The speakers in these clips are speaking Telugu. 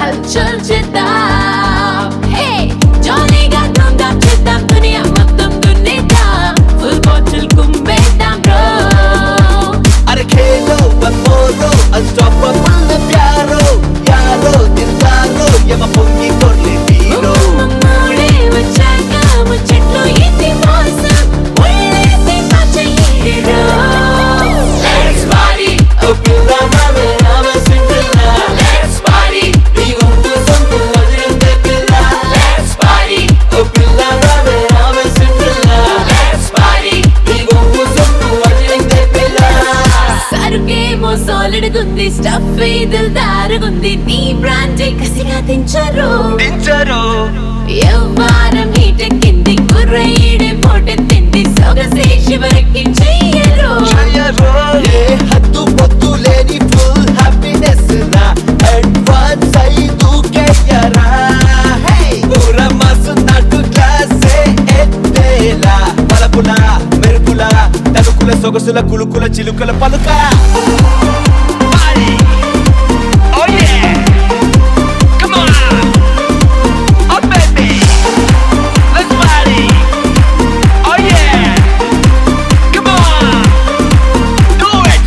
హల్చల్ చేద్దాం. హే జాలీగా ధూమ్ధాం చేద్దాం, దునియా మొత్తం దున్నేద్దాం, ఫుల్ బాటిల్ కుమ్మేద్దాం బ్రో. అరే ఖేలో బమోరో అన్స్టాపబుల్ ప్యారో యారో దిల్దారో యమ పొంగి కొర్లే వీరో. మూడే వచ్చాక ముచ్చట్లు ఇది మోసం, ఒళ్ళేసి పచ్చయ్యేరో. Let's party, ఓ పిల్ల మావే ఆమె సింగిల్లా. let's party, నీ ఊపు సొంపు వదిలిందే పిల్ల. let's party, ఓ పిల్ల మావే ఆమె సింగిల్లా. let's party. నీ ఊపు సొంపు వదిలిందే పిల్ల. సరుకేమో సాలిడ్ గుంది, స్టఫ్ దిల్దారుగుంది, నీ బ్రాండ్ కసిగా తించరు. దించరు యవ్వారం హీటెక్కింది, కుర్రయ్యడే మోటెత్తింది, సొగసే శివరెక్కించెయ్యరు. చెయ్యరు. ఏ హద్దు పొద్దు లేని ఫుల్ హ్యాపీనెస్ రా, అడ్వాన్స్ అయి దూకెయ్యరా. పూర మసున్నట్టు క్లాసే ఎత్తేలా, పలపుల మెరుపుల తలుకుల సొగసుల కులుకుల చిలుకల పలుక. Party. Oh yeah. Come on. Oh baby. Let's party. Oh yeah. Come on. Do it.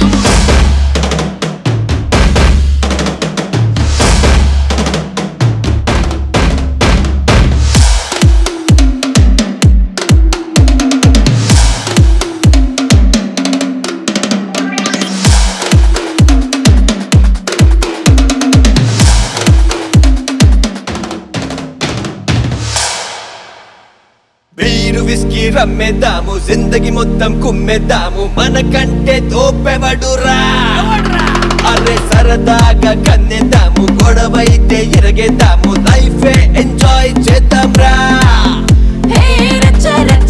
Beer whisky రమ్మేద్దాము, జిందగి మొత్తం కుమ్మేద్దాము, మనకంటే తోపెవడురా. అరే సరదాగా కన్నేద్దాము, గొడవైతే ఎరగేద్దాము, లైఫే ఎంజాయ్ చేద్దాం రా. హే రచ్చ రచ్చ